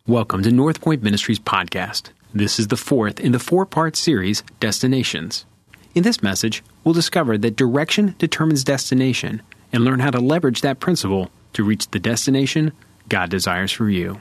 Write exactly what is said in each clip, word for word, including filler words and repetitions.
Welcome to North Point Ministries podcast. This is the fourth in the four-part series, Destinations. In this message, we'll discover that direction determines destination and learn how to leverage that principle to reach the destination God desires for you.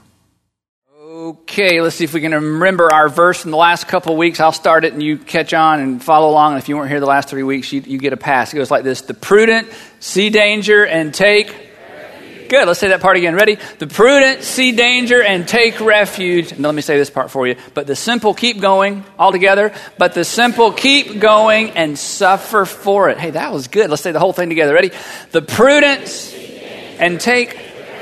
Okay, let's see if we can remember our verse from the last couple of weeks. I'll start it and you catch on and follow along. And if you weren't here the last three weeks, you, you get a pass. It goes like this: the prudent see danger and take... Good, let's say that part again. Ready? The prudent see danger and take refuge. And let me say this part for you. But the simple keep going all together. But the simple keep going and suffer for it. Hey, that was good. Let's say the whole thing together. Ready? The prudent and take...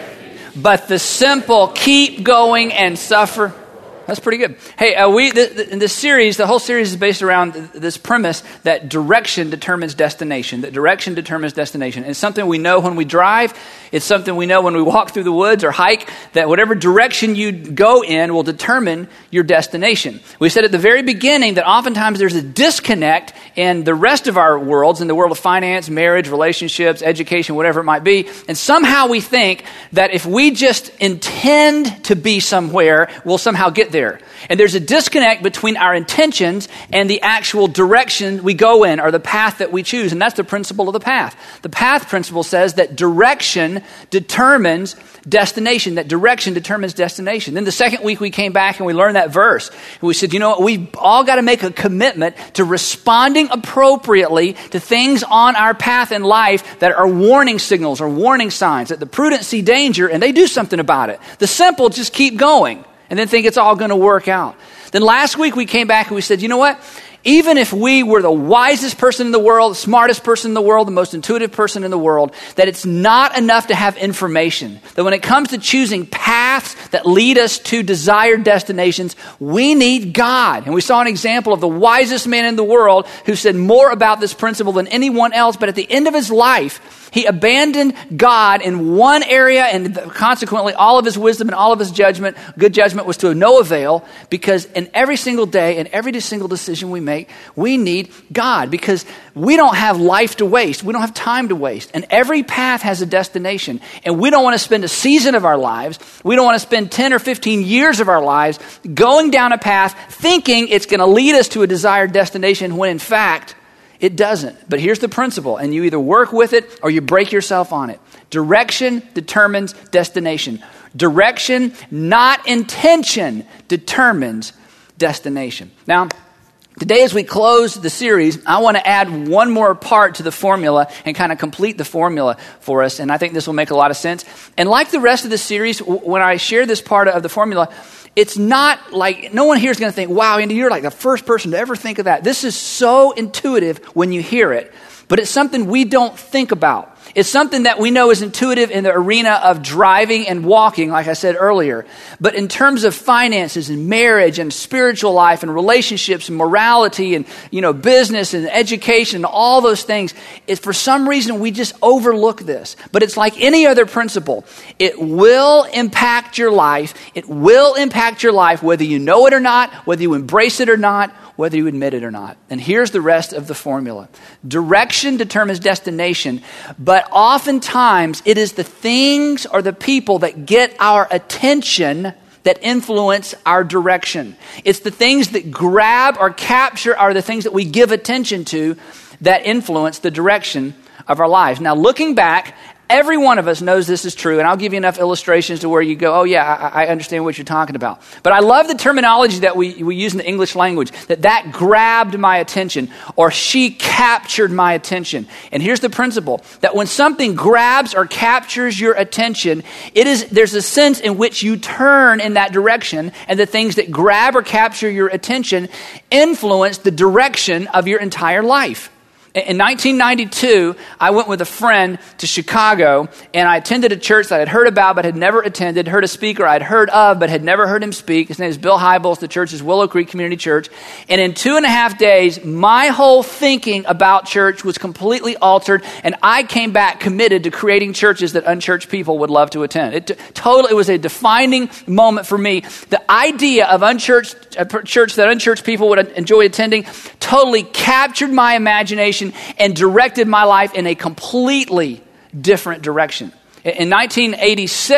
But the simple keep going and suffer. That's pretty good. Hey, uh, we th- th- in this series, the whole series is based around th- this premise that direction determines destination. That direction determines destination. It's something we know when we drive. It's something we know when we walk through the woods or hike. That whatever direction you go in will determine your destination. We said at the very beginning that oftentimes there's a disconnect in the rest of our worlds, in the world of finance, marriage, relationships, education, whatever it might be. And somehow we think that if we just intend to be somewhere, we'll somehow get there. There. And there's a disconnect between our intentions and the actual direction we go in, or the path that we choose. And that's the principle of the path. The path principle says that direction determines destination, that direction determines destination. Then the second week we came back and we learned that verse. And we said, you know what, we've all got to make a commitment to responding appropriately to things on our path in life that are warning signals or warning signs, that the prudent see danger and they do something about it. The simple just keep going and then think it's all going to work out. Then last week we came back and we said, you know what? Even if we were the wisest person in the world, the smartest person in the world, the most intuitive person in the world, that it's not enough to have information. That when it comes to choosing paths that lead us to desired destinations, we need God. And we saw an example of the wisest man in the world who said more about this principle than anyone else, but at the end of his life, he abandoned God in one area, and consequently all of his wisdom and all of his judgment, good judgment, was to no avail, because in every single day and every single decision we make, we need God, because we don't have life to waste. We don't have time to waste. And every path has a destination. And we don't want to spend a season of our lives, we don't want to spend ten or fifteen years of our lives going down a path thinking it's going to lead us to a desired destination when in fact, it doesn't. But here's the principle, and you either work with it or you break yourself on it. Direction determines destination. Direction, not intention, determines destination. Now, today as we close the series, I want to add one more part to the formula and kind of complete the formula for us, and I think this will make a lot of sense. And like the rest of the series, when I share this part of the formula, it's not like, no one here is going to think, wow, Andy, you're like the first person to ever think of that. This is so intuitive when you hear it, but it's something we don't think about. It's something that we know is intuitive in the arena of driving and walking, like I said earlier. But in terms of finances and marriage and spiritual life and relationships and morality and, you know, business and education and all those things, it's for some reason we just overlook this. But it's like any other principle. It will impact your life. It will impact your life whether you know it or not, whether you embrace it or not, whether you admit it or not. And here's the rest of the formula. Direction determines destination, but oftentimes it is the things or the people that get our attention that influence our direction. It's the things that grab or capture are the things that we give attention to that influence the direction of our lives. Now, looking back, every one of us knows this is true, and I'll give you enough illustrations to where you go, oh yeah, I, I understand what you're talking about. But I love the terminology that we, we use in the English language, that that grabbed my attention, or she captured my attention. And here's the principle, that when something grabs or captures your attention, it is there's a sense in which you turn in that direction, and the things that grab or capture your attention influence the direction of your entire life. In nineteen ninety-two, I went with a friend to Chicago, and I attended a church that I had heard about but had never attended, heard a speaker I'd heard of but had never heard him speak. His name is Bill Hybels. The church is Willow Creek Community Church. And in two and a half days, my whole thinking about church was completely altered, and I came back committed to creating churches that unchurched people would love to attend. It t- totally, it was a defining moment for me. The idea of unchurched, a church that unchurched people would enjoy attending totally captured my imagination and directed my life in a completely different direction. In nineteen eighty-six,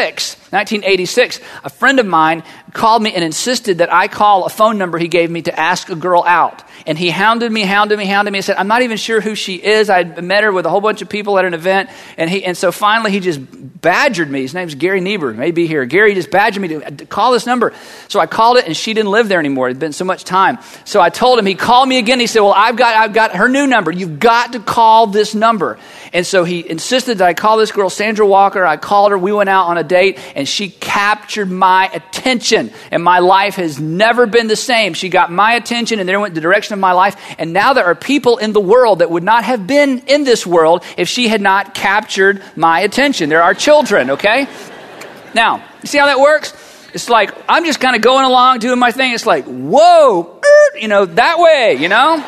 nineteen eighty-six, a friend of mine called me and insisted that I call a phone number he gave me to ask a girl out. And he hounded me, hounded me, hounded me, and said, I'm not even sure who she is. I met her with a whole bunch of people at an event. And he, and so finally he just badgered me. His name's Gary Niebuhr, may be here. Gary just badgered me to call this number. So I called it, and she didn't live there anymore. It had been so much time. So I told him, he called me again. He said, well, I've got, I've got her new number. You've got to call this number. And so he insisted that I call this girl, Sandra Walker. I called her. We went out on a date, and she captured my attention. And my life has never been the same. She got my attention, and there went the direction of my life. And now there are people in the world that would not have been in this world if she had not captured my attention. There are children, okay? Now, you see how that works? It's like, I'm just kind of going along, doing my thing. It's like, whoa, you know, that way, you know?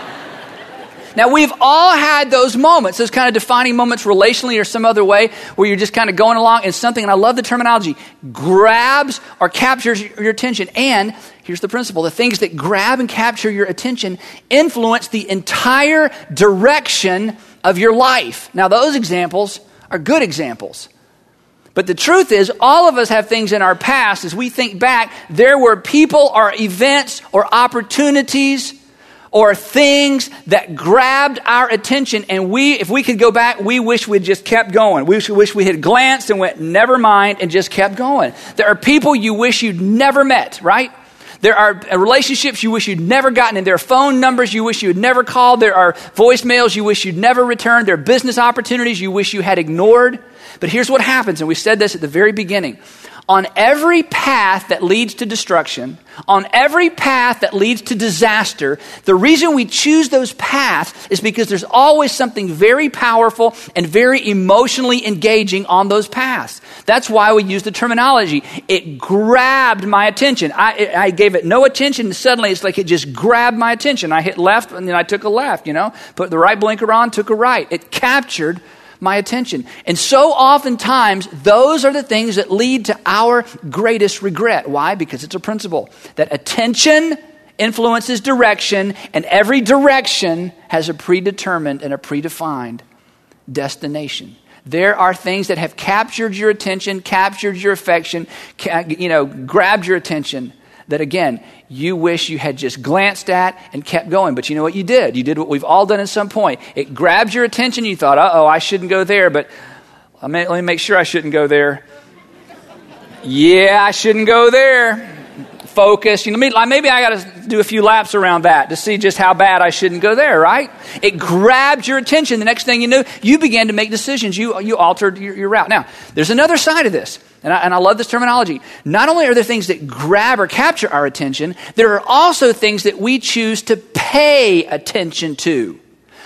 Now, we've all had those moments, those kind of defining moments relationally or some other way where you're just kind of going along and something, and I love the terminology, grabs or captures your attention. And here's the principle. The things that grab and capture your attention influence the entire direction of your life. Now, those examples are good examples. But the truth is, all of us have things in our past. As we think back, there were people or events or opportunities or things that grabbed our attention, and we, if we could go back, we wish we'd just kept going. We wish we had glanced and went, never mind, and just kept going. There are people you wish you'd never met, right? There are relationships you wish you'd never gotten in. There are phone numbers you wish you had never called. There are voicemails you wish you'd never returned. There are business opportunities you wish you had ignored. But here's what happens, and we said this at the very beginning. On every path that leads to destruction, on every path that leads to disaster, the reason we choose those paths is because there's always something very powerful and very emotionally engaging on those paths. That's why we use the terminology. It grabbed my attention. I, I gave it no attention, and suddenly it's like it just grabbed my attention. I hit left, and then I took a left, you know, put the right blinker on, took a right. It captured my attention. And so oftentimes, those are the things that lead to our greatest regret. Why? Because it's a principle that attention influences direction, and every direction has a predetermined and a predefined destination. There are things that have captured your attention, captured your affection, ca- you know, grabbed your attention, that again, you wish you had just glanced at and kept going. But you know what you did? You did what we've all done at some point. It grabbed your attention. You thought, uh-oh, I shouldn't go there, but let me, let me make sure I shouldn't go there. Yeah, I shouldn't go there. Focus. You know, maybe I got to do a few laps around that to see just how bad I shouldn't go there, right? It grabbed your attention. The next thing you knew, you began to make decisions. You, you altered your, your route. Now, there's another side of this. And I, and I love this terminology. Not only are there things that grab or capture our attention, there are also things that we choose to pay attention to,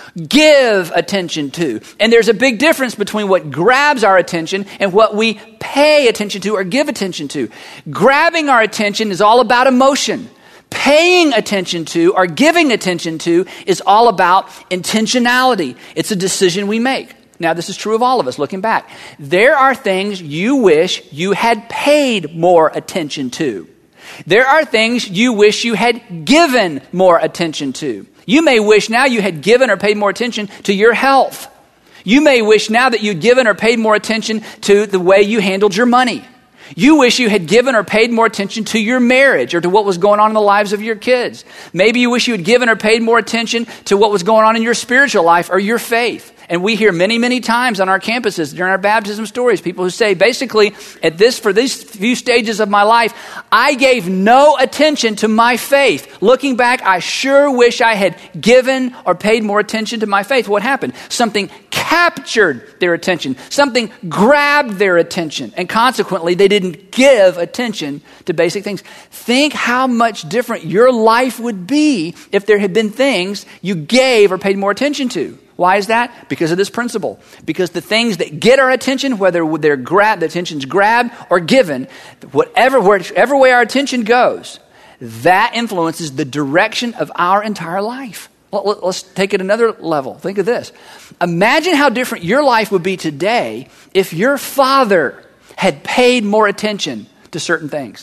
give attention to. And there's a big difference between what grabs our attention and what we pay attention to or give attention to. Grabbing our attention is all about emotion. Paying attention to or giving attention to is all about intentionality. It's a decision we make. Now, this is true of all of us, looking back. There are things you wish you had paid more attention to. There are things you wish you had given more attention to. You may wish now you had given or paid more attention to your health. You may wish now that you'd given or paid more attention to the way you handled your money. You wish you had given or paid more attention to your marriage or to what was going on in the lives of your kids. Maybe you wish you had given or paid more attention to what was going on in your spiritual life or your faith. And we hear many, many times on our campuses during our baptism stories, people who say, basically, at this, for these few stages of my life, I gave no attention to my faith. Looking back, I sure wish I had given or paid more attention to my faith. What happened? Something captured their attention. Something grabbed their attention. And consequently, they didn't give attention to basic things. Think how much different your life would be if there had been things you gave or paid more attention to. Why is that? Because of this principle. Because the things that get our attention, whether they're grabbed, the attention's grabbed or given, whatever, wherever way our attention goes, that influences the direction of our entire life. Let's take it another level. Think of this. Imagine how different your life would be today if your father had paid more attention to certain things.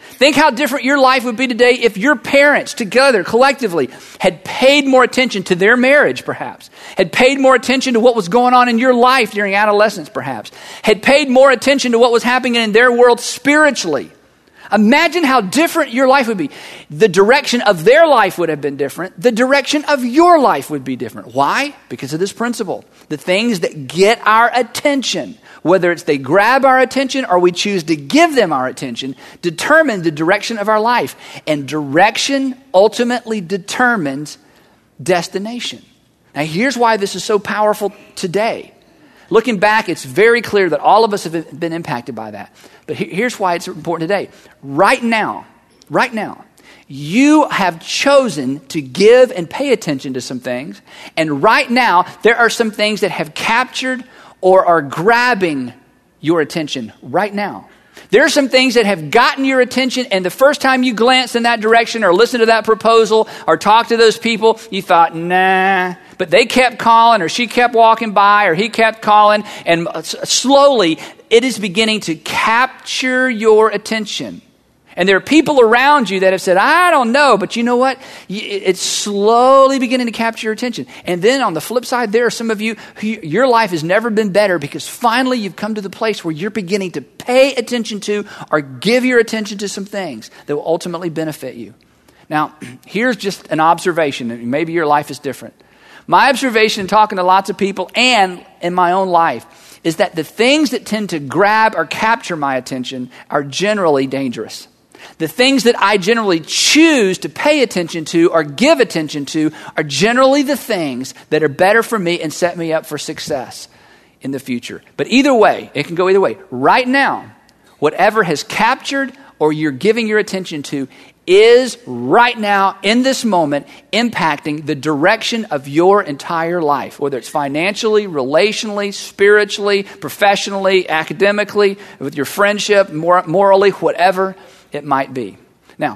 Think how different your life would be today if your parents together, collectively, had paid more attention to their marriage, perhaps. Had paid more attention to what was going on in your life during adolescence, perhaps. Had paid more attention to what was happening in their world spiritually. Imagine how different your life would be. The direction of their life would have been different. The direction of your life would be different. Why? Because of this principle. The things that get our attention, whether it's they grab our attention or we choose to give them our attention, determine the direction of our life. And direction ultimately determines destination. Now, here's why this is so powerful today. Looking back, it's very clear that all of us have been impacted by that. But here's why it's important today. Right now, right now, you have chosen to give and pay attention to some things. And right now, there are some things that have captured or are grabbing your attention right now. There are some things that have gotten your attention, and the first time you glanced in that direction or listened to that proposal or talked to those people, you thought, nah. But they kept calling, or she kept walking by, or he kept calling, and slowly it is beginning to capture your attention. And there are people around you that have said, I don't know, but you know what? It's slowly beginning to capture your attention. And then on the flip side, there are some of you who your life has never been better because finally you've come to the place where you're beginning to pay attention to or give your attention to some things that will ultimately benefit you. Now, here's just an observation, and maybe your life is different. My observation in talking to lots of people and in my own life is that the things that tend to grab or capture my attention are generally dangerous. The things that I generally choose to pay attention to or give attention to are generally the things that are better for me and set me up for success in the future. But either way, it can go either way. Right now, whatever has captured or you're giving your attention to is right now, in this moment, impacting the direction of your entire life, whether it's financially, relationally, spiritually, professionally, academically, with your friendship, mor- morally, whatever it might be. Now,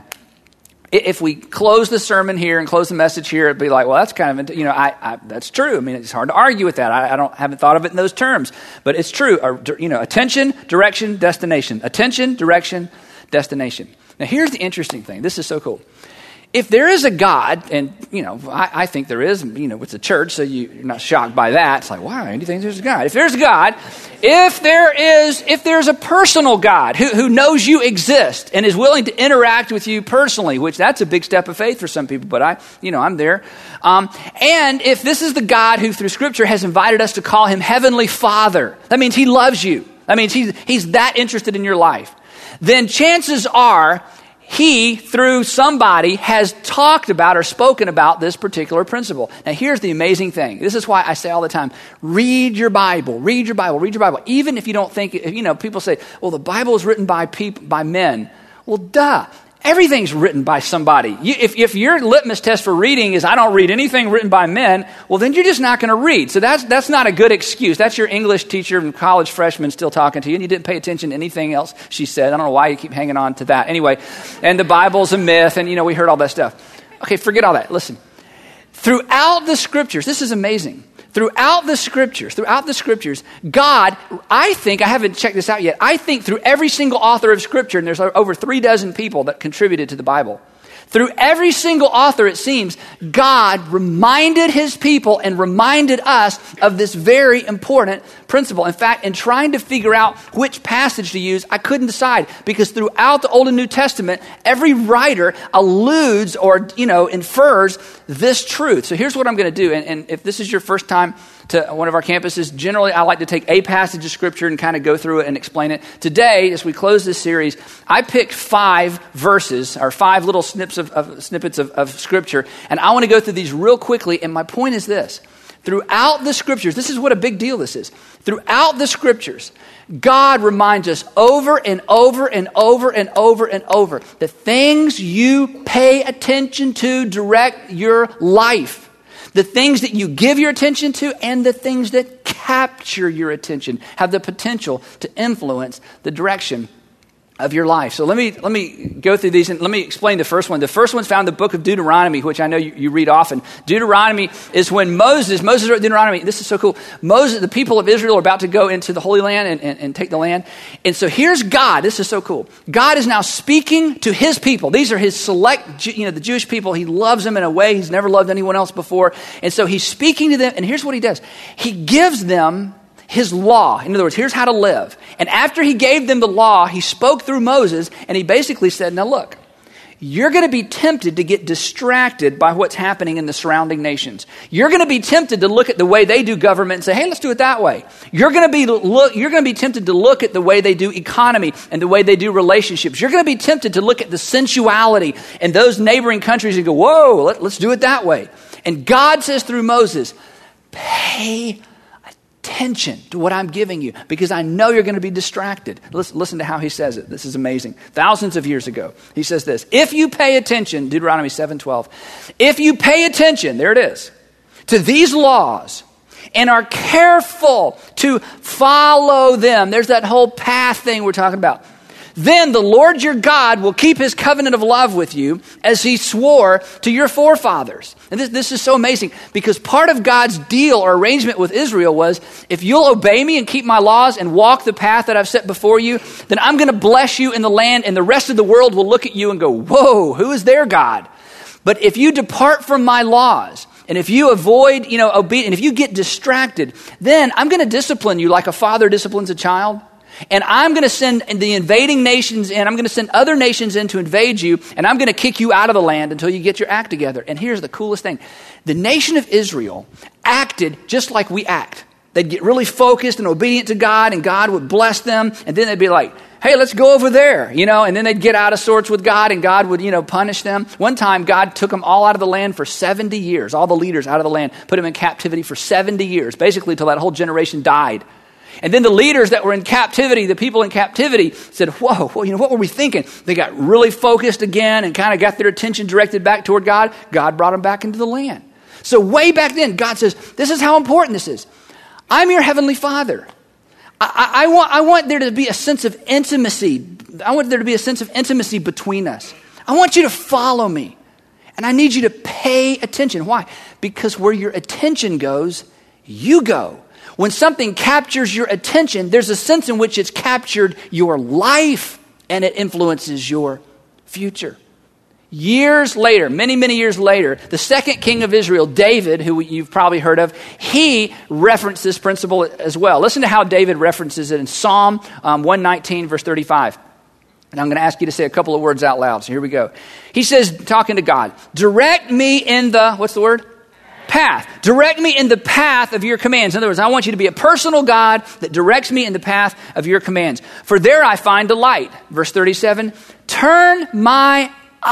if we close the sermon here and close the message here, it'd be like, well, that's kind of, you know, I, I that's true. I mean, it's hard to argue with that. I, I don't haven't thought of it in those terms, but it's true. Or, you know, attention, direction, destination. Attention, direction, destination. Now, here's the interesting thing. This is so cool. If there is a God, and, you know, I, I think there is, you know, it's a church, so you, you're not shocked by that. It's like, wow, Andy thinks there's a God. If there's a God, if there is, if there's a personal God who, who knows you exist and is willing to interact with you personally, which that's a big step of faith for some people, but I, you know, I'm there. Um, and if this is the God who through Scripture has invited us to call him Heavenly Father, that means he loves you. That means he's, he's that interested in your life. Then chances are he, through somebody, has talked about or spoken about this particular principle. Now, here's the amazing thing. This is why I say all the time, read your Bible, read your Bible, read your Bible. Even if you don't think, you know, people say, well, the Bible is written by people, by men. Well, duh. Everything's written by somebody. You, if, if your litmus test for reading is I don't read anything written by men, well, then you're just not going to read. So that's that's not a good excuse. That's your English teacher and college freshman still talking to you, and you didn't pay attention to anything else she said. I don't know why you keep hanging on to that. Anyway, and the Bible's a myth, and, you know, we heard all that stuff. Okay, forget all that. Listen. Throughout the Scriptures, this is amazing. Throughout the Scriptures, throughout the Scriptures, God, I think, I haven't checked this out yet, I think through every single author of Scripture, and there's over three dozen people that contributed to the Bible, through every single author, it seems, God reminded his people and reminded us of this very important principle. In fact, in trying to figure out which passage to use, I couldn't decide because throughout the Old and New Testament, every writer alludes or, you know, infers this truth. So here's what I'm going to do. And, and if this is your first time to one of our campuses, generally I like to take a passage of Scripture and kind of go through it and explain it. Today, as we close this series, I picked five verses or five little snips of, of snippets of, of Scripture, and I want to go through these real quickly. And my point is this. Throughout the Scriptures, this is what a big deal this is. Throughout the Scriptures, God reminds us over and over and over and over and over the things you pay attention to direct your life. The things that you give your attention to and the things that capture your attention have the potential to influence the direction of your life. So let me let me go through these and let me explain the first one. The first one's found in the book of Deuteronomy, which I know you, you read often. Deuteronomy is when Moses, Moses wrote Deuteronomy. This is so cool. Moses, the people of Israel are about to go into the Holy Land and, and, and take the land. And so here's God. This is so cool. God is now speaking to his people. These are his select, you know, the Jewish people. He loves them in a way he's never loved anyone else before. And so he's speaking to them. And here's what he does. He gives them his law. In other words, here's how to live. And after he gave them the law, he spoke through Moses, and he basically said, now look, you're going to be tempted to get distracted by what's happening in the surrounding nations. You're going to be tempted to look at the way they do government and say, hey, let's do it that way. You're going to be look, you're going to be tempted to look at the way they do economy and the way they do relationships. You're going to be tempted to look at the sensuality in those neighboring countries and go, whoa, let, let's do it that way. And God says through Moses, pay attention to what I'm giving you, because I know you're going to be distracted. Listen, listen to how he says it. This is amazing. Thousands of years ago, he says this: if you pay attention, Deuteronomy seven twelve, if you pay attention, there it is, to these laws and are careful to follow them, there's that whole path thing we're talking about, then the Lord your God will keep his covenant of love with you as he swore to your forefathers. And this, this is so amazing, because part of God's deal or arrangement with Israel was, if you'll obey me and keep my laws and walk the path that I've set before you, then I'm going to bless you in the land, and the rest of the world will look at you and go, whoa, who is their God? But if you depart from my laws, and if you avoid, you know, obedience, and if you get distracted, then I'm going to discipline you like a father disciplines a child. And I'm going to send the invading nations in. I'm going to send other nations in to invade you. And I'm going to kick you out of the land until you get your act together. And here's the coolest thing. The nation of Israel acted just like we act. They'd get really focused and obedient to God, and God would bless them. And then they'd be like, hey, let's go over there, you know. And then they'd get out of sorts with God, and God would, you know, punish them. One time, God took them all out of the land for seventy years. All the leaders out of the land, put them in captivity for seventy years, basically until that whole generation died. And then the leaders that were in captivity, the people in captivity, said, whoa, well, you know, what were we thinking? They got really focused again and kind of got their attention directed back toward God. God brought them back into the land. So way back then, God says, this is how important this is. I'm your heavenly Father. I, I, I, want, I want there to be a sense of intimacy. I want there to be a sense of intimacy between us. I want you to follow me. And I need you to pay attention. Why? Because where your attention goes, you go. When something captures your attention, there's a sense in which it's captured your life, and it influences your future. Years later, many, many years later, the second king of Israel, David, who you've probably heard of, he referenced this principle as well. Listen to how David references it in Psalm um, one nineteen, verse thirty-five. And I'm going to ask you to say a couple of words out loud. So here we go. He says, talking to God, direct me in the, what's the word? Path. Direct me in the path of your commands. In other words, I want you to be a personal God that directs me in the path of your commands. For there I find delight. Verse thirty-seven, turn my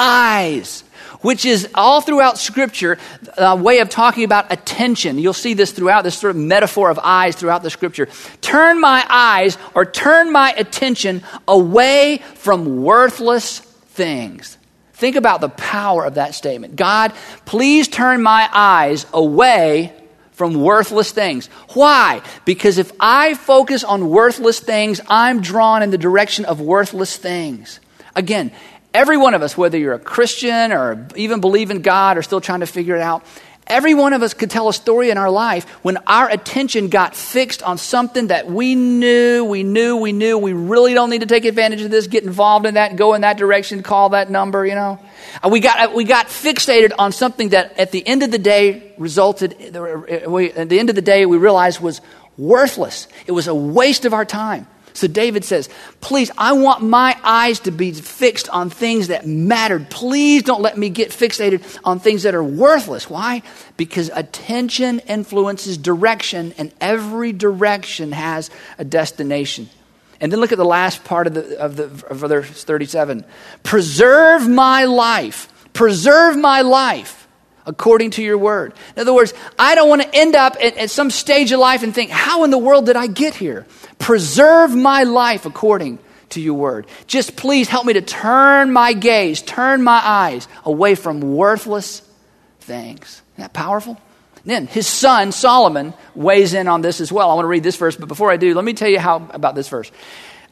eyes, which is all throughout Scripture a way of talking about attention. You'll see this throughout, this sort of metaphor of eyes throughout the Scripture. Turn my eyes, or turn my attention away from worthless things. Think about the power of that statement. God, please turn my eyes away from worthless things. Why? Because if I focus on worthless things, I'm drawn in the direction of worthless things. Again, every one of us, whether you're a Christian or even believe in God or still trying to figure it out, every one of us could tell a story in our life when our attention got fixed on something that we knew, we knew, we knew, we really don't need to take advantage of this, get involved in that, go in that direction, call that number, you know. We got we got fixated on something that at the end of the day resulted, at the end of the day we realized was worthless. It was a waste of our time. So David says, please, I want my eyes to be fixed on things that mattered. Please don't let me get fixated on things that are worthless. Why? Because attention influences direction, and every direction has a destination. And then look at the last part of the of the of verse thirty-seven. Preserve my life. Preserve my life according to your word. In other words, I don't want to end up at, at some stage of life and think, how in the world did I get here? Preserve my life according to your word. Just please help me to turn my gaze, turn my eyes away from worthless things. Isn't that powerful? And then his son, Solomon, weighs in on this as well. I want to read this verse, but before I do, let me tell you how about this verse.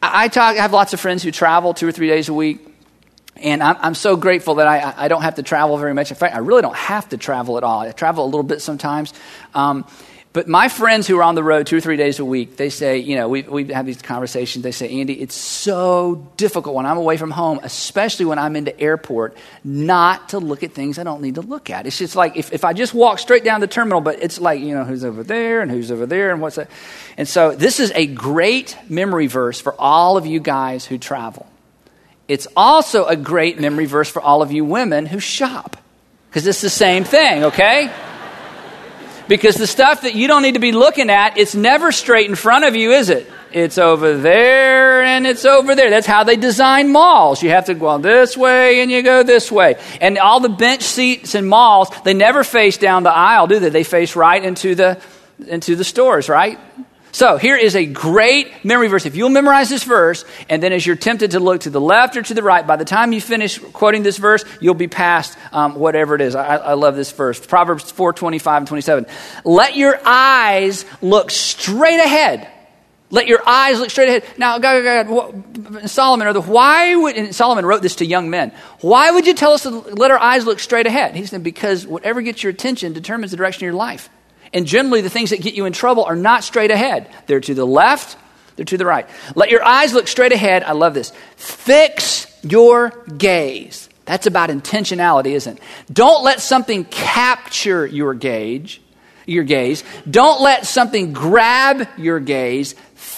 I, I talk. I have lots of friends who travel two or three days a week. And I'm, I'm so grateful that I, I don't have to travel very much. In fact, I really don't have to travel at all. I travel a little bit sometimes. Um, but my friends who are on the road two or three days a week, they say, you know, we we have these conversations. They say, Andy, it's so difficult when I'm away from home, especially when I'm in the airport, not to look at things I don't need to look at. It's just like if, if I just walk straight down the terminal, but it's like, you know, who's over there and who's over there and what's that. And so this is a great memory verse for all of you guys who travel. It's also a great memory verse for all of you women who shop, because it's the same thing, okay? Because the stuff that you don't need to be looking at, it's never straight in front of you, is it? It's over there and it's over there. That's how they design malls. You have to go this way and you go this way. And all the bench seats in malls, they never face down the aisle, do they? They face right into the into the stores, right? So here is a great memory verse. If you'll memorize this verse, and then as you're tempted to look to the left or to the right, by the time you finish quoting this verse, you'll be past um, whatever it is. I, I love this verse. Proverbs four, twenty-five and twenty-seven. Let your eyes look straight ahead. Let your eyes look straight ahead. Now, God, God, God, Solomon, or the, why would, and Solomon wrote this to young men. Why would you tell us to let our eyes look straight ahead? He said, because whatever gets your attention determines the direction of your life. And generally, the things that get you in trouble are not straight ahead. They're to the left, they're to the right. Let your eyes look straight ahead. I love this. Fix your gaze. That's about intentionality, isn't it? Don't let something capture your gauge, your gaze. Don't let something grab your gaze.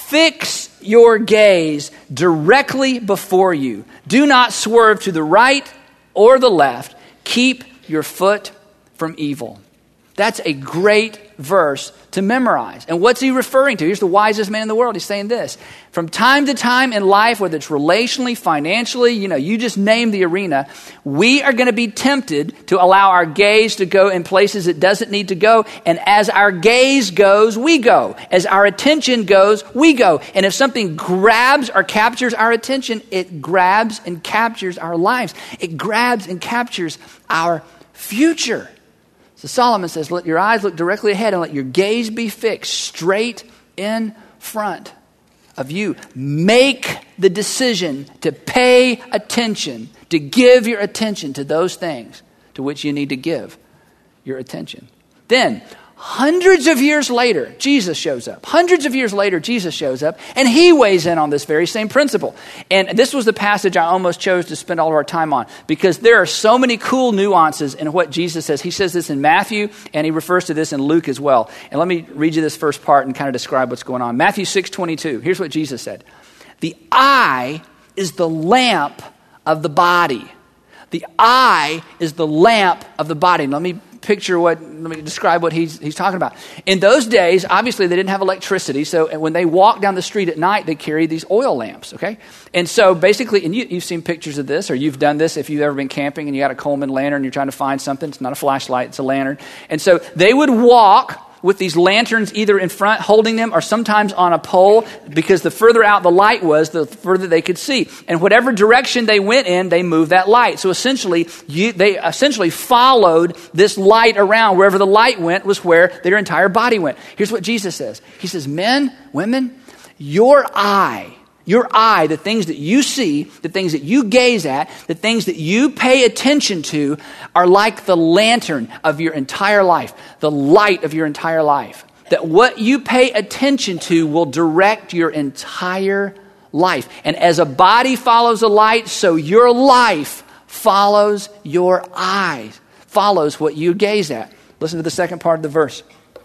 Fix your gaze directly before you. Do not swerve to the right or the left. Keep your foot from evil. That's a great verse to memorize. And what's he referring to? Here's the wisest man in the world. He's saying this. From time to time in life, whether it's relationally, financially, you know, you just name the arena, we are going to be tempted to allow our gaze to go in places it doesn't need to go. And as our gaze goes, we go. As our attention goes, we go. And if something grabs or captures our attention, it grabs and captures our lives. It grabs and captures our future. So Solomon says, let your eyes look directly ahead and let your gaze be fixed straight in front of you. Make the decision to pay attention, to give your attention to those things to which you need to give your attention. Then, hundreds of years later, Jesus shows up. Hundreds of years later, Jesus shows up, and he weighs in on this very same principle. And this was the passage I almost chose to spend all of our time on, because there are so many cool nuances in what Jesus says. He says this in Matthew, and he refers to this in Luke as well. And let me read you this first part and kind of describe what's going on. Matthew six twenty-two. Here's what Jesus said. The eye is the lamp of the body. The eye is the lamp of the body. Let me picture what, let me describe what he's he's talking about. In those days, obviously they didn't have electricity, so when they walked down the street at night, they carried these oil lamps, okay? And so basically, and you, you've seen pictures of this, or you've done this if you've ever been camping and you got a Coleman lantern, you're trying to find something. It's not a flashlight, it's a lantern. And so they would walk with these lanterns either in front holding them or sometimes on a pole, because the further out the light was, the further they could see. And whatever direction they went in, they moved that light. So essentially, you, they essentially followed this light around. Wherever the light went was where their entire body went. Here's what Jesus says. He says, men, women, your eye, your eye, the things that you see, the things that you gaze at, the things that you pay attention to are like the lantern of your entire life, the light of your entire life. That what you pay attention to will direct your entire life. And as a body follows a light, so your life follows your eyes, follows what you gaze at. Listen to the second part of the verse.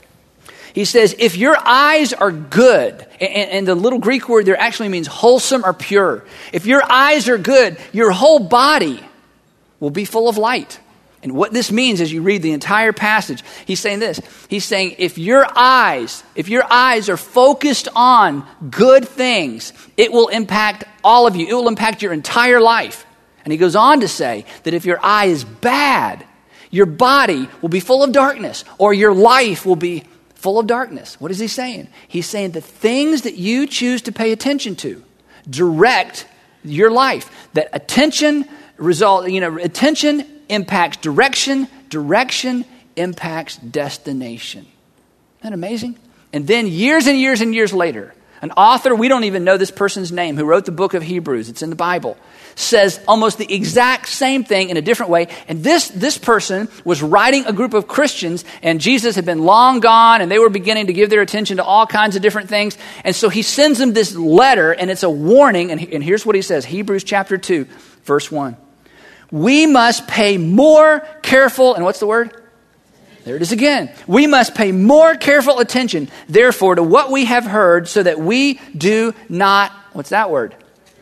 He says, if your eyes are good, and, and the little Greek word there actually means wholesome or pure. If your eyes are good, your whole body will be full of light. And what this means as you read the entire passage, he's saying this. He's saying, if your eyes, if your eyes are focused on good things, it will impact all of you. It will impact your entire life. And he goes on to say that if your eye is bad, your body will be full of darkness, or your life will be full of darkness. What is he saying? He's saying the things that you choose to pay attention to direct your life. That attention result, you know, attention impacts direction, direction impacts destination. Isn't that amazing? And then years and years and years later, An author, we don't even know this person's name, who wrote the book of Hebrews, it's in the Bible, says almost the exact same thing in a different way. And this, this person was writing a group of Christians, and Jesus had been long gone, and they were beginning to give their attention to all kinds of different things. And so he sends them this letter, and it's a warning. And, and here's what he says, Hebrews chapter two, verse one. We must pay more careful, and what's the word? There it is again. We must pay more careful attention, therefore, to what we have heard, so that we do not, what's that word?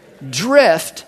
Drift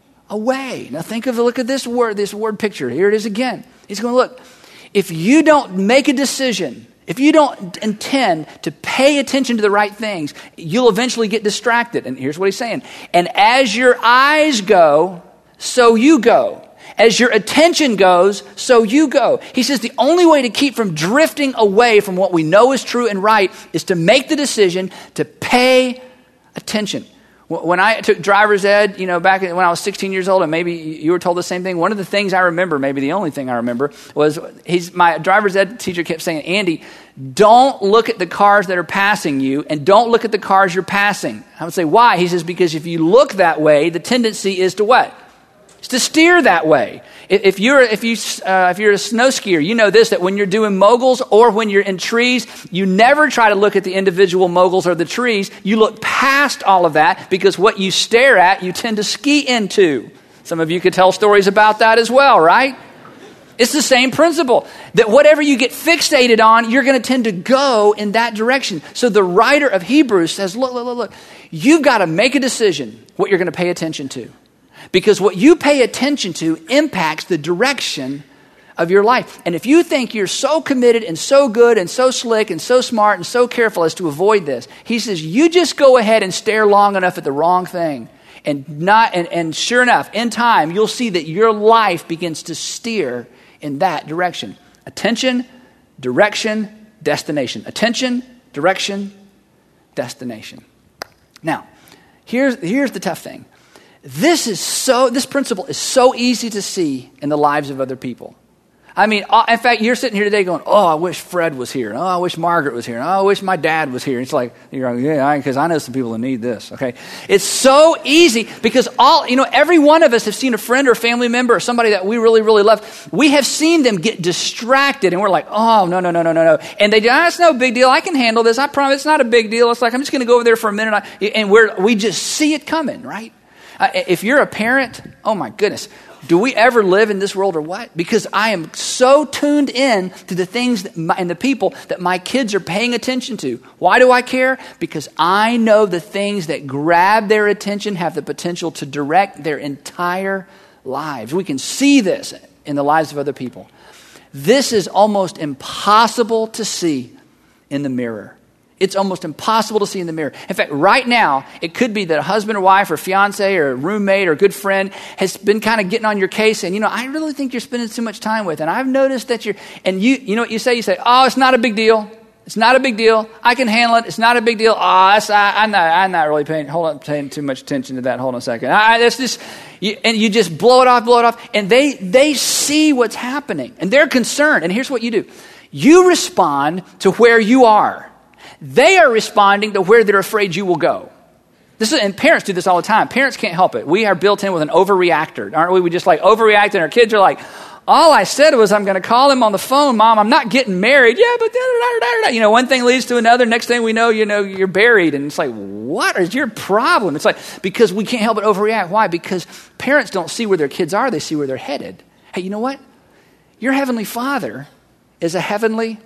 away. Now think of, look at this word, this word picture. Here it is again. He's going, look, if you don't make a decision, if you don't intend to pay attention to the right things, you'll eventually get distracted. And here's what he's saying. And as your eyes go, so you go. As your attention goes, so you go. He says the only way to keep from drifting away from what we know is true and right is to make the decision to pay attention. When I took driver's ed, you know, back when I was sixteen years old, and maybe you were told the same thing, one of the things I remember, maybe the only thing I remember, was he's, my driver's ed teacher kept saying, Andy, don't look at the cars that are passing you, and don't look at the cars you're passing. I would say, why? He says, because if you look that way, the tendency is to what? It's to steer that way. If you're if you uh, if you're a snow skier, you know this, that when you're doing moguls or when you're in trees, you never try to look at the individual moguls or the trees. You look past all of that, because what you stare at, you tend to ski into. Some of you could tell stories about that as well, right? It's the same principle, that whatever you get fixated on, you're going to tend to go in that direction. So the writer of Hebrews says, look, look, look, look, you've got to make a decision what you're going to pay attention to. Because what you pay attention to impacts the direction of your life. And if you think you're so committed and so good and so slick and so smart and so careful as to avoid this, he says, you just go ahead and stare long enough at the wrong thing. And not and, and sure enough, in time, you'll see that your life begins to steer in that direction. Attention, direction, destination. Attention, direction, destination. Now, here's, here's the tough thing. This is so, this principle is so easy to see in the lives of other people. I mean, in fact, you're sitting here today going, oh, I wish Fred was here. Oh, I wish Margaret was here. Oh, I wish my dad was here. It's like, you're like, yeah, because I know some people that need this, okay? It's so easy because all, you know, every one of us have seen a friend or a family member or somebody that we really, really love. We have seen them get distracted and we're like, oh, no, no, no, no, no, no. And they, ah, it's no big deal. I can handle this. I promise it's not a big deal. It's like, I'm just going to go over there for a minute. And we're, we just see it coming, right? Uh, if you're a parent, oh my goodness, do we ever live in this world or what? Because I am so tuned in to the things that my, and the people that my kids are paying attention to. Why do I care? Because I know the things that grab their attention have the potential to direct their entire lives. We can see this in the lives of other people. This is almost impossible to see in the mirror. It's almost impossible to see in the mirror. In fact, right now, it could be that a husband or wife or fiance or roommate or good friend has been kind of getting on your case saying, you know, I really think you're spending too much time with. And I've noticed that you're, and you, you know what you say? You say, oh, it's not a big deal. It's not a big deal. I can handle it. It's not a big deal. Oh, I, I'm not, I'm not really paying, hold on, paying too much attention to that. Hold on a second. I, that's just, you, and you just blow it off, blow it off. And they, they see what's happening and they're concerned. And here's what you do. You respond to where you are. They are responding to where they're afraid you will go. This is, and parents do this all the time. Parents can't help it. We are built in with an overreactor, aren't we? We just like overreact, and our kids are like, all I said was I'm going to call him on the phone, Mom. I'm not getting married. Yeah, but da, da, da, da. You know, one thing leads to another. Next thing we know, you know, you're buried. And it's like, what is your problem? It's like, because we can't help but overreact. Why? Because parents don't see where their kids are. They see where they're headed. Hey, you know what? Your heavenly Father is a heavenly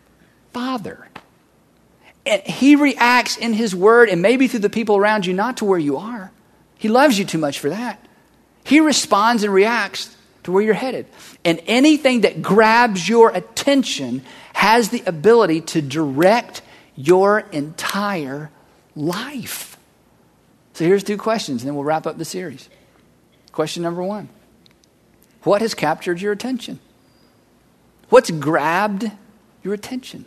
Father. And he reacts in his word and maybe through the people around you, not to where you are. He loves you too much for that. He responds and reacts to where you're headed. And anything that grabs your attention has the ability to direct your entire life. So here's two questions, and then we'll wrap up the series. Question number one. What has captured your attention? What's grabbed your attention?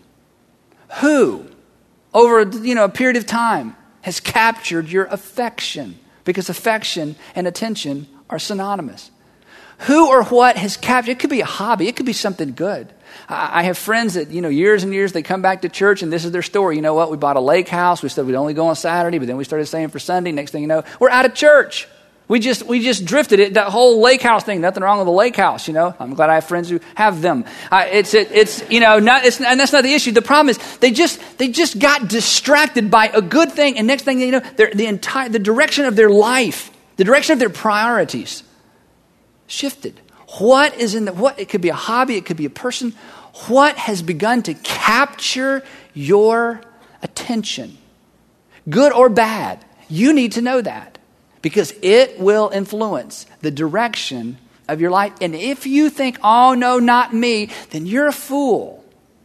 Who, over you know, a period of time, has captured your affection? Because affection and attention are synonymous. Who or what has captured? It could be a hobby. It could be something good. I, I have friends that, you know, years and years, they come back to church and this is their story. You know what? We bought a lake house. We said we'd only go on Saturday, but then we started staying for Sunday. Next thing you know, we're out of church. We just we just drifted it. That whole lake house thing. Nothing wrong with the lake house. You know, I'm glad I have friends who have them. Uh, it's it, it's you know not it's and that's not the issue. The problem is they just they just got distracted by a good thing, and next thing you know, the entire the direction of their life, the direction of their priorities, shifted. What is in the what? It could be a hobby. It could be a person. What has begun to capture your attention, good or bad? You need to know that. Because it will influence the direction of your life. And if you think, oh, no, not me, then you're a fool.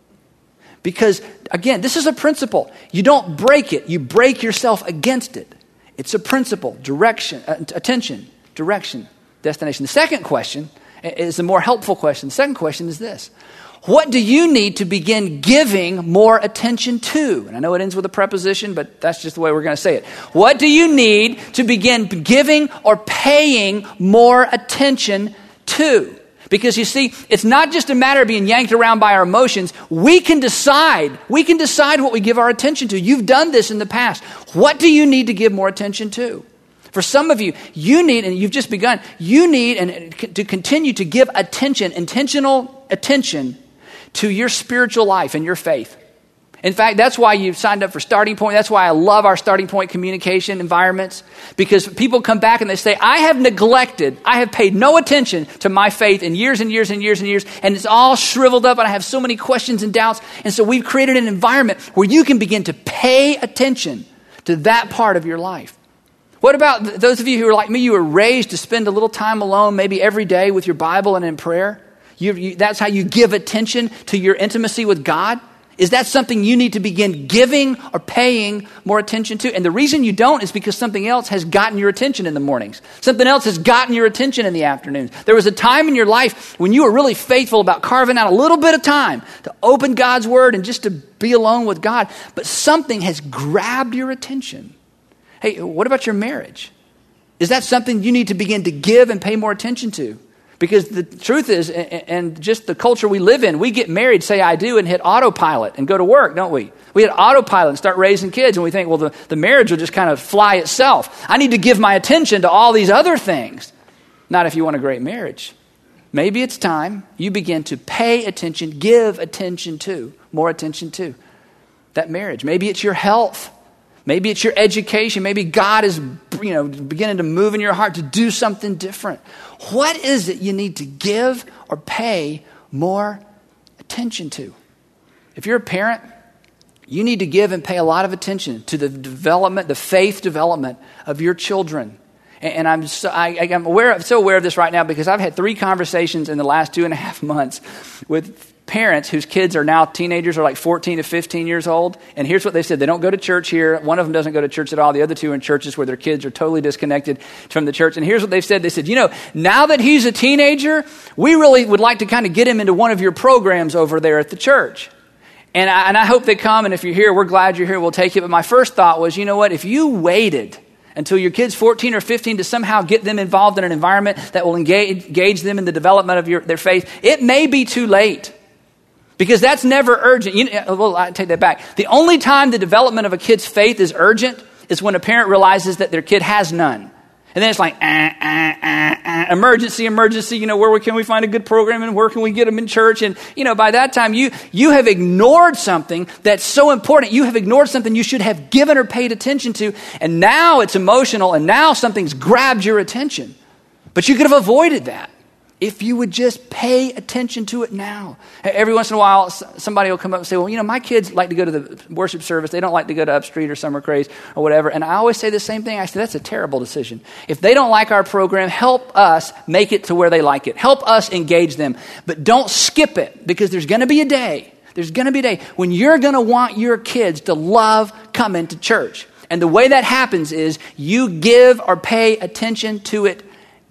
Because, again, this is a principle. You don't break it. You break yourself against it. It's a principle. Direction, uh, attention, direction, destination. The second question is a more helpful question. The second question is this. What do you need to begin giving more attention to? And I know it ends with a preposition, but that's just the way we're going to say it. What do you need to begin giving or paying more attention to? Because you see, it's not just a matter of being yanked around by our emotions. We can decide. We can decide what we give our attention to. You've done this in the past. What do you need to give more attention to? For some of you, you need, and you've just begun, you need and to continue to give attention, intentional attention to your spiritual life and your faith. In fact, that's why you've signed up for Starting Point. That's why I love our Starting Point communication environments, because people come back and they say, I have neglected, I have paid no attention to my faith in years and years and years and years, and it's all shriveled up, and I have so many questions and doubts. And so we've created an environment where you can begin to pay attention to that part of your life. What about th- those of you who are like me, you were raised to spend a little time alone, maybe every day with your Bible and in prayer? You, you, that's how you give attention to your intimacy with God? Is that something you need to begin giving or paying more attention to? And the reason you don't is because something else has gotten your attention in the mornings. Something else has gotten your attention in the afternoons. There was a time in your life when you were really faithful about carving out a little bit of time to open God's Word and just to be alone with God. But something has grabbed your attention. Hey, what about your marriage? Is that something you need to begin to give and pay more attention to? Because the truth is, and just the culture we live in, we get married, say I do, and hit autopilot and go to work, don't we? We hit autopilot and start raising kids, and we think, well, the, the marriage will just kind of fly itself. I need to give my attention to all these other things. Not if you want a great marriage. Maybe it's time you begin to pay attention, give attention to, more attention to that marriage. Maybe it's your health. Maybe it's your education. Maybe God is, you know, beginning to move in your heart to do something different. What is it you need to give or pay more attention to? If you're a parent, you need to give and pay a lot of attention to the development, the faith development of your children. And I'm so, I, I'm aware, I'm so aware of this right now because I've had three conversations in the last two and a half months with parents whose kids are now teenagers, are like fourteen to fifteen years old. And here's what they said. They don't go to church here. One of them doesn't go to church at all. The other two are in churches where their kids are totally disconnected from the church. And here's what they've said. They said, you know, now that he's a teenager, we really would like to kind of get him into one of your programs over there at the church. And I, and I hope they come. And if you're here, we're glad you're here. We'll take you. But my first thought was, you know what? If you waited until your kid's fourteen or fifteen to somehow get them involved in an environment that will engage, engage them in the development of your, their faith, it may be too late. Because that's never urgent. You know, well, I take that back. The only time the development of a kid's faith is urgent is when a parent realizes that their kid has none. And then it's like, uh, uh, uh, uh, emergency, emergency, you know, where can we find a good program and where can we get them in church? And, you know, by that time, you you have ignored something that's so important. You have ignored something you should have given or paid attention to. And now it's emotional and now something's grabbed your attention. But you could have avoided that if you would just pay attention to it now. Every once in a while, somebody will come up and say, well, you know, my kids like to go to the worship service. They don't like to go to Upstreet or Summer Craze or whatever. And I always say the same thing. I say, that's a terrible decision. If they don't like our program, help us make it to where they like it. Help us engage them. But don't skip it, because there's going to be a day, there's going to be a day when you're going to want your kids to love coming to church. And the way that happens is you give or pay attention to it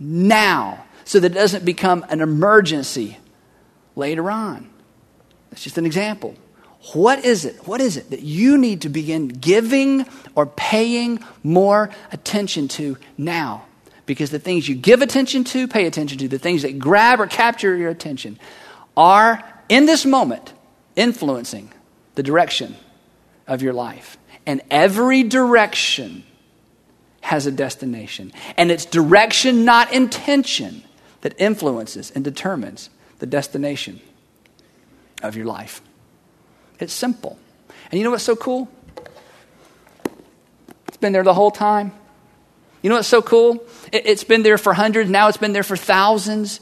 now, so that it doesn't become an emergency later on. That's just an example. What is it? What is it that you need to begin giving or paying more attention to now? Because the things you give attention to, pay attention to, the things that grab or capture your attention are, in this moment, influencing the direction of your life. And every direction has a destination. And it's direction, not intention, that influences and determines the destination of your life. It's simple. And you know what's so cool? It's been there the whole time. You know what's so cool? It, it's been there for hundreds. Now it's been there for thousands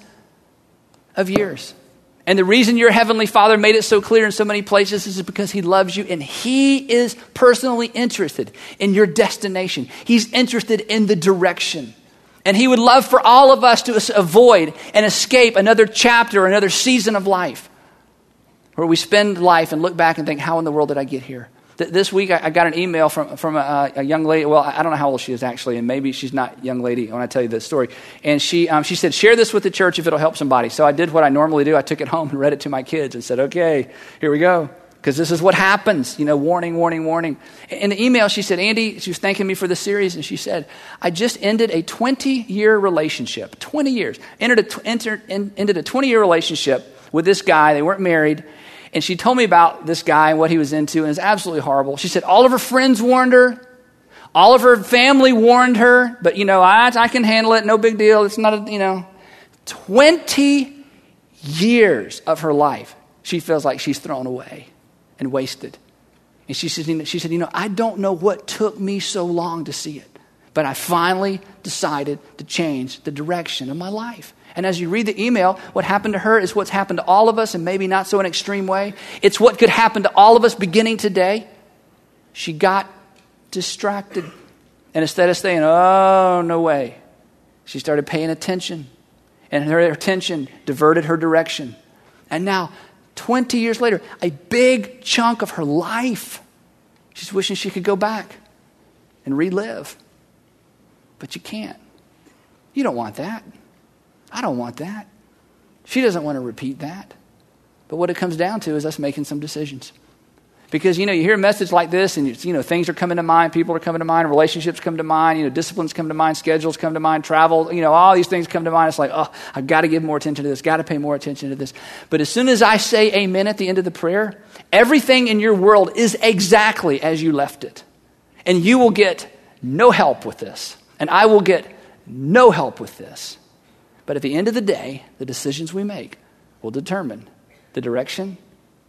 of years. And the reason your Heavenly Father made it so clear in so many places is because He loves you and He is personally interested in your destination. He's interested in the direction. And He would love for all of us to avoid and escape another chapter or another season of life where we spend life and look back and think, how in the world did I get here? Th- this week I, I got an email from, from a, a young lady. Well, I don't know how old she is actually, and maybe she's not a young lady when I tell you this story. And she um, she said, share this with the church if it'll help somebody. So I did what I normally do. I took it home and read it to my kids and said, okay, here we go. Because this is what happens, you know, warning, warning, warning. In the email, she said, Andy, she was thanking me for the series, and she said, I just ended a twenty-year relationship, twenty years, entered a, entered, in, ended a twenty-year relationship with this guy. They weren't married, and she told me about this guy and what he was into, and it's absolutely horrible. She said all of her friends warned her, all of her family warned her, but, you know, I, I can handle it, no big deal. It's not, a, you know, twenty years of her life she feels like she's thrown away and wasted. And she said, she said, you know, I don't know what took me so long to see it, but I finally decided to change the direction of my life. And as you read the email, what happened to her is what's happened to all of us, and maybe not so in an extreme way. It's what could happen to all of us beginning today. She got distracted. And instead of saying, oh, no way, she started paying attention. And her attention diverted her direction. And now, twenty years later, a big chunk of her life, she's wishing she could go back and relive. But you can't. You don't want that. I don't want that. She doesn't want to repeat that. But what it comes down to is us making some decisions. Because, you know, you hear a message like this and, you know, things are coming to mind, people are coming to mind, relationships come to mind, you know, disciplines come to mind, schedules come to mind, travel, you know, all these things come to mind. It's like, oh, I've got to give more attention to this, got to pay more attention to this. But as soon as I say amen at the end of the prayer, everything in your world is exactly as you left it. And you will get no help with this. And I will get no help with this. But at the end of the day, the decisions we make will determine the direction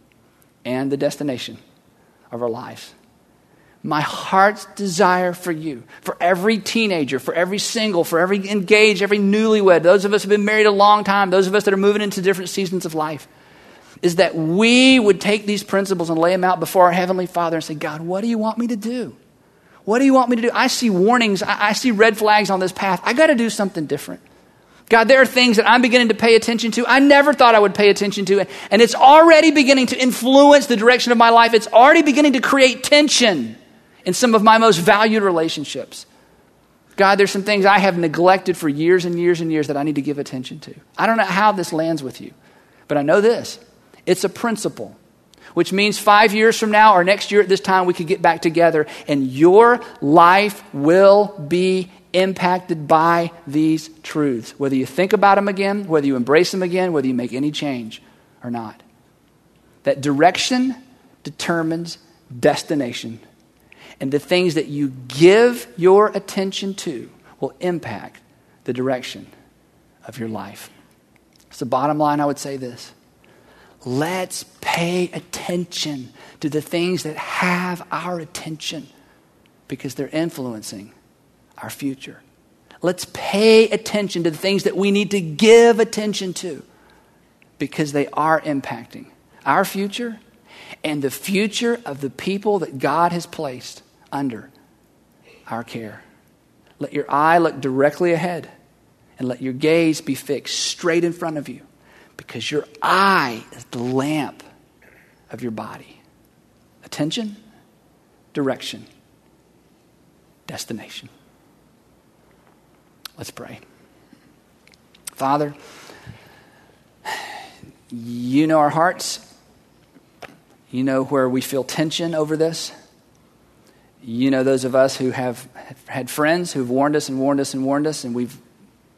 and the destination of our lives. My heart's desire for you, for every teenager, for every single, for every engaged, every newlywed, those of us who have been married a long time, those of us that are moving into different seasons of life, is that we would take these principles and lay them out before our Heavenly Father and say, God, what do you want me to do? What do you want me to do? I see warnings. I, I see red flags on this path. I got to do something different. God, there are things that I'm beginning to pay attention to. I never thought I would pay attention to. And it's already beginning to influence the direction of my life. It's already beginning to create tension in some of my most valued relationships. God, there's some things I have neglected for years and years and years that I need to give attention to. I don't know how this lands with you, but I know this. It's a principle, which means five years from now or next year at this time, we could get back together and your life will be impacted by these truths, whether you think about them again, whether you embrace them again, whether you make any change or not. That direction determines destination. And the things that you give your attention to will impact the direction of your life. So bottom line, I would say this. Let's pay attention to the things that have our attention because they're influencing our future. Let's pay attention to the things that we need to give attention to because they are impacting our future and the future of the people that God has placed under our care. Let your eye look directly ahead and let your gaze be fixed straight in front of you because your eye is the lamp of your body. Attention, direction, destination. Let's pray. Father, you know our hearts. You know where we feel tension over this. You know those of us who have had friends who've warned us and warned us and warned us, and we've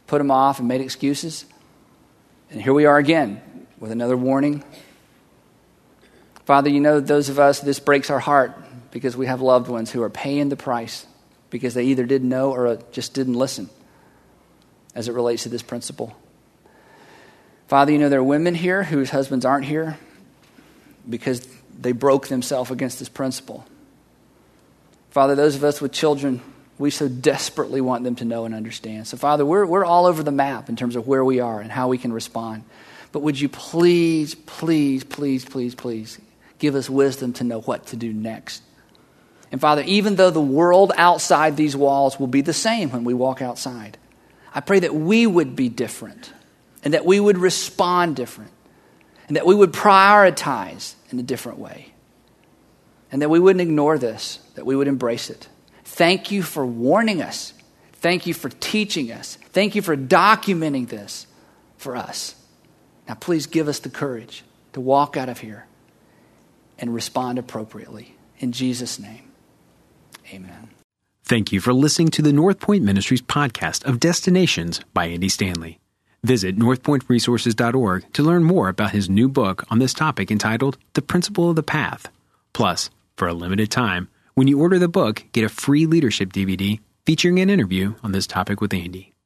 put them off and made excuses. And here we are again with another warning. Father, you know, those of us, this breaks our heart because we have loved ones who are paying the price because they either didn't know or just didn't listen as it relates to this principle. Father, you know, there are women here whose husbands aren't here because they broke themselves against this principle. Father, those of us with children, we so desperately want them to know and understand. So, Father, we're, we're all over the map in terms of where we are and how we can respond. But would you please, please, please, please, please give us wisdom to know what to do next. And Father, even though the world outside these walls will be the same when we walk outside, I pray that we would be different and that we would respond different and that we would prioritize in a different way and that we wouldn't ignore this, that we would embrace it. Thank you for warning us. Thank you for teaching us. Thank you for documenting this for us. Now, please give us the courage to walk out of here and respond appropriately. In Jesus' name, amen. Thank you for listening to the North Point Ministries podcast of Destinations by Andy Stanley. Visit north point resources dot org to learn more about his new book on this topic entitled The Principle of the Path. Plus, for a limited time, when you order the book, get a free leadership D V D featuring an interview on this topic with Andy.